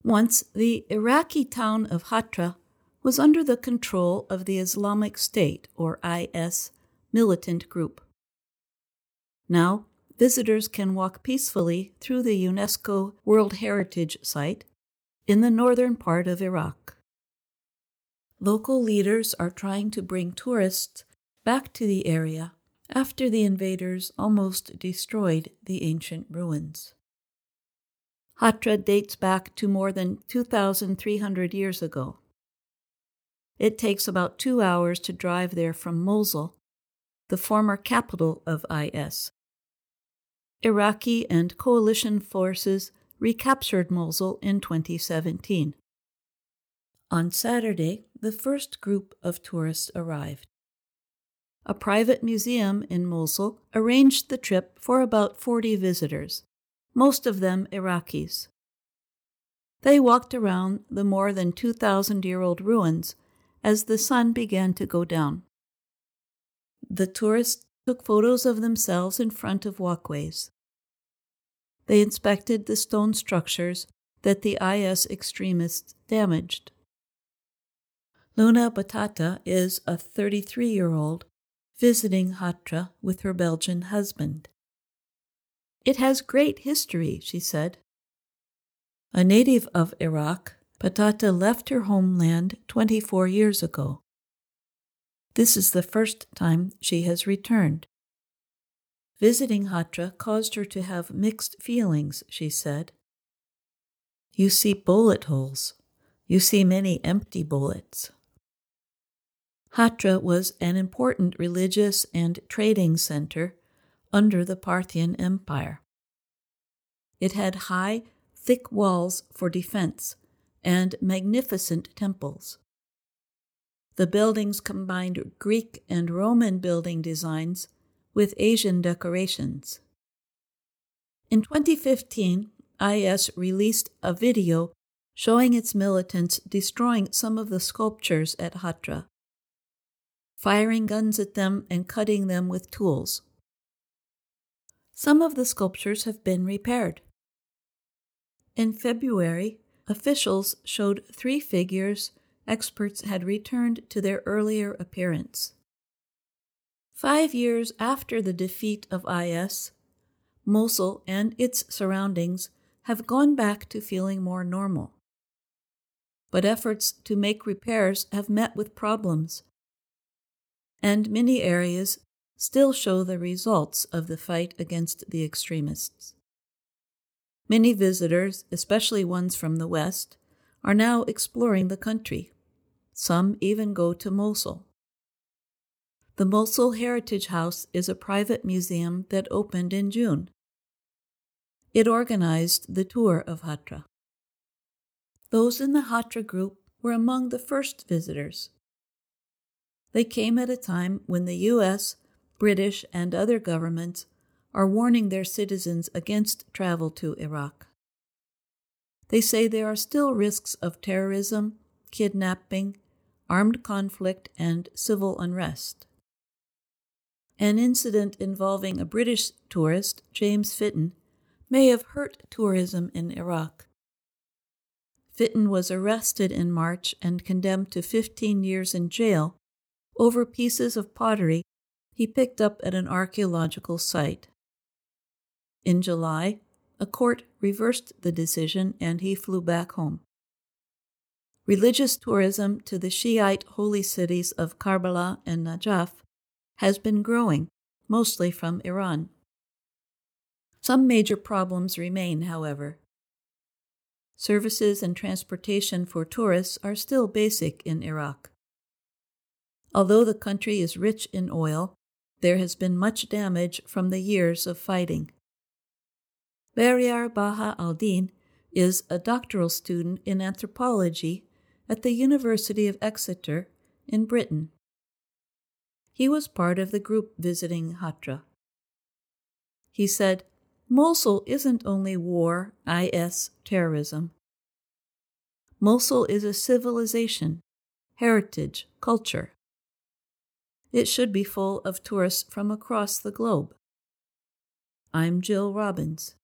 Once, the Iraqi town of Hatra was under the control of the Islamic State, or IS, militant group. Now, visitors can walk peacefully through the UNESCO World Heritage Site in the northern part of Iraq. Local leaders are trying to bring tourists back to the area after the invaders almost destroyed the ancient ruins. Hatra dates back to more than 2,300 years ago. It takes about 2 hours to drive there from Mosul, the former capital of IS. Iraqi and coalition forces recaptured Mosul in 2017. On Saturday, the first group of tourists arrived. A private museum in Mosul arranged the trip for about 40 visitors, most of them Iraqis. They walked around the more than 2,000-year-old ruins as the sun began to go down. The tourists took photos of themselves in front of walkways. They inspected the stone structures that the IS extremists damaged. Luna Batata is a 33-year-old visiting Hatra with her Belgian husband. "It has great history," she said. A native of Iraq, Batata left her homeland 24 years ago. This is the first time she has returned. Visiting Hatra caused her to have mixed feelings, she said. "You see bullet holes. You see many empty bullets." Hatra was an important religious and trading center under the Parthian Empire. It had high, thick walls for defense and magnificent temples. The buildings combined Greek and Roman building designs with Asian decorations. In 2015, IS released a video showing its militants destroying some of the sculptures at Hatra, firing guns at them and cutting them with tools. Some of the sculptures have been repaired. In February, officials showed 3 figures experts had returned to their earlier appearance. 5 years after the defeat of IS, Mosul and its surroundings have gone back to feeling more normal. But efforts to make repairs have met with problems, and many areas still show the results of the fight against the extremists. Many visitors, especially ones from the West, are now exploring the country. Some even go to Mosul. The Mosul Heritage House is a private museum that opened in June. It organized the tour of Hatra. Those in the Hatra group were among the first visitors. They came at a time when the U.S., British, and other governments are warning their citizens against travel to Iraq. They say there are still risks of terrorism, kidnapping, armed conflict, and civil unrest. An incident involving a British tourist, James Fitton, may have hurt tourism in Iraq. Fitton was arrested in March and condemned to 15 years in jail over pieces of pottery he picked up at an archaeological site. In July, a court reversed the decision and he flew back home. Religious tourism to the Shiite holy cities of Karbala and Najaf has been growing, mostly from Iran. Some major problems remain, however. Services and transportation for tourists are still basic in Iraq. Although the country is rich in oil, there has been much damage from the years of fighting. Beryar Baha al-Din is a doctoral student in anthropology at the University of Exeter in Britain. He was part of the group visiting Hatra. He said, "Mosul isn't only war, IS, terrorism. Mosul is a civilization, heritage, culture. It should be full of tourists from across the globe." I'm Jill Robbins.